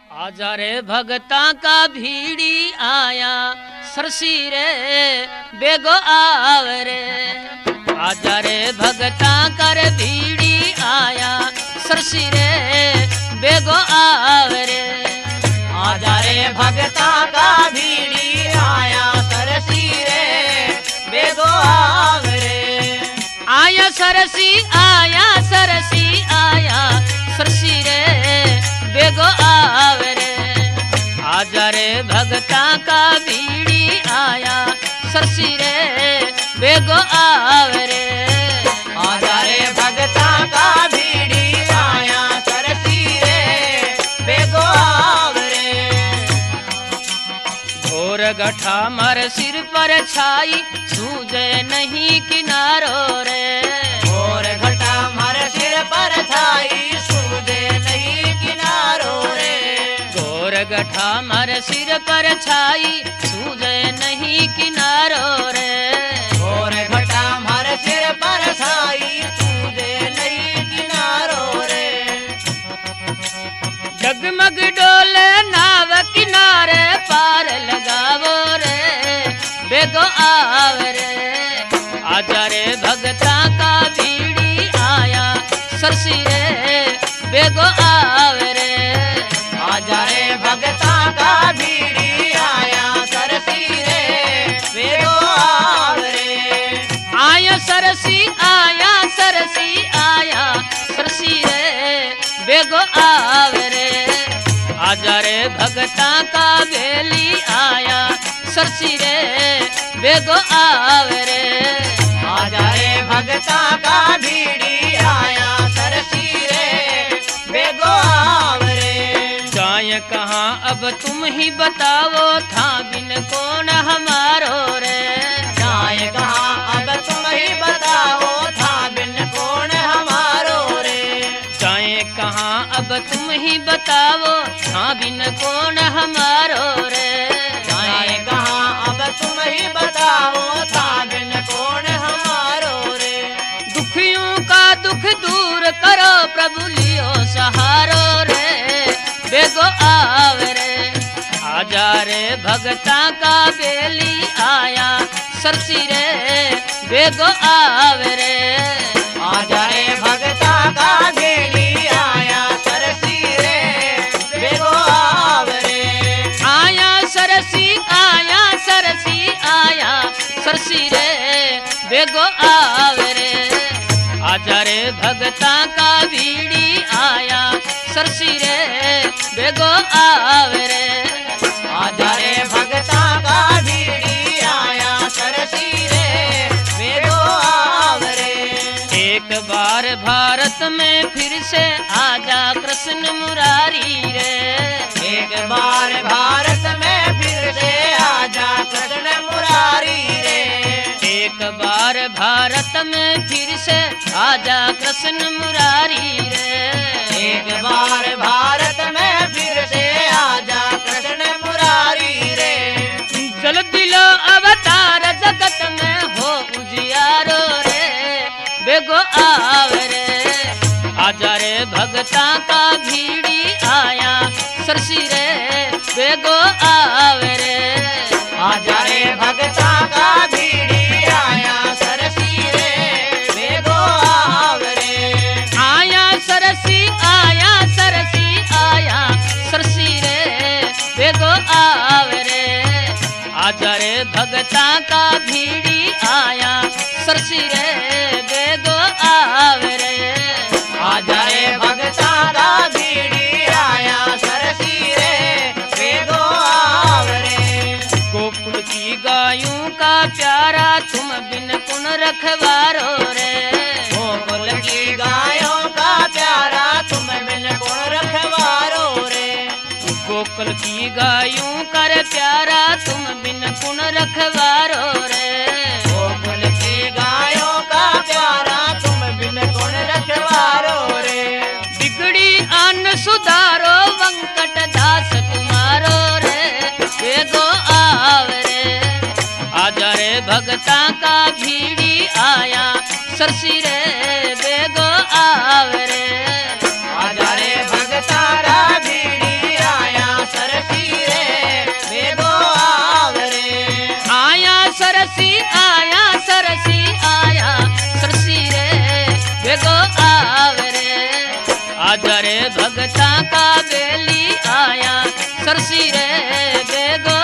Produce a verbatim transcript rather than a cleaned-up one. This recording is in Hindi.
आजा रे भगता का भीड़ी आया सरसी रे बेगो आवरे। आजा रे भगता कर भीड़ी आया सरसी रे बेगो आवरे। आजा रे भगता का भीड़ी आया सरसी रे बेगो आवरे। आया सरसी आया सरसी आया सरसी रे बेगो आवरे। आजा रे भगता का भीड़ी आया सरसी रे बेगो आवरे। आजा रे भगता का भीड़ी आया सरसी रे बेगो आवरे। घोर गठा मर सिर पर छाई सूझे नहीं किनारो रे। घोर घटा मर सिर पर छाई सूझे नहीं किनारो रे। घोर गठा मर सिर पर छाई सूझे नहीं किनारो रे। घोर घटा मर सिर पर छाई सूझे नहीं किनारो रे। डगमग डोले नाव किनारे पार लगावो रे बेगो आवरे। आजा रे भगता का भीड़ी आया सरसी रे बेगो आवरे। आजा रे भगता का भीड़ी आया सरसी रे बेगो आवरे। आया सरसी आया सरसी आया सरसी रे बेगो आवरे। आजा रे भगता का बेली आया सरसी रे बेगो आवरे। आजा रे भगता का भीड़ी आया सरसी रे बेगो आवरे। जाए कहाँ अब तुम ही बताओ था बिन कौन हमारो रे। जाए कहाँ अब तुम ही बताओ था बिन कौन हमारो रे। जाए कहाँ अब तुम ही बताओ था बिन कौन हमारो रे। जाए कहाँ अब तुम ही बताओ था बिन कौन हमारो रे। दुखियों का दुख दूर करो प्रभु लियो सहारो रे बेगो आवरे। आजा रे भगता का बेली आया सरसी रे बेगो आवरे। आजा रे भगता का बेली आया सरसी रे बेगो आवरे। आया सरसी आया सरसी आया सरसी रे बेगो आवरे। आजा रे भगता का भीड़ी आया सरसी रे बेगो आवरे। आजा रे भगता का भीड़ी आया सरसी रे बेगो आवरे। एक बार भारत में फिर से आजा कृष्ण मुरारी रे। एक बार भारत में फिर से आजा कृष्ण मुरारी रे। एक बार भारत में फिर से आजा कृष्ण मुरारी रे। एक बार भारत में फिर से आजा कृष्ण मुरारी रे। जल दिलो अवतार जगत में हो उजियारो रे बेगो आवरे। आजा रे भगता का भीड़ी आया सरसी रे बेगो आवरे। आजा रे भगता का भीड़ी आया सरसी रे बेगो आवरे। आया सरसी आया सरसी आया सरसी रे बेगो आवरे। आजा रे भगता का भीड़ी आया सरसी रे बेगो आवरे। आजा रे भगता का भीड़ी आया सरसी रे बेगो आवरे। गोकुल की गायों का प्यारा तुम बिन कुन रखवारो रे। गोकुल की गायों का प्यारा तुम बिन गुण रखवारो रे। गोकुल की गायों कर प्यारा तुम बिन कुन रखवारो रे। गोकुल की गायों का प्यारा तुम बिन गुण रखवारो रे। बिगड़ी अन्न सुधारो वंकट दास तुम्हारो रे बेगो आवरे। आजा रे भगता का भीड़ी आया सरसी रे बेगो आवरे। आजा रे भगता का भीड़ी आया भगता का बेली आया सरसी रे बेगो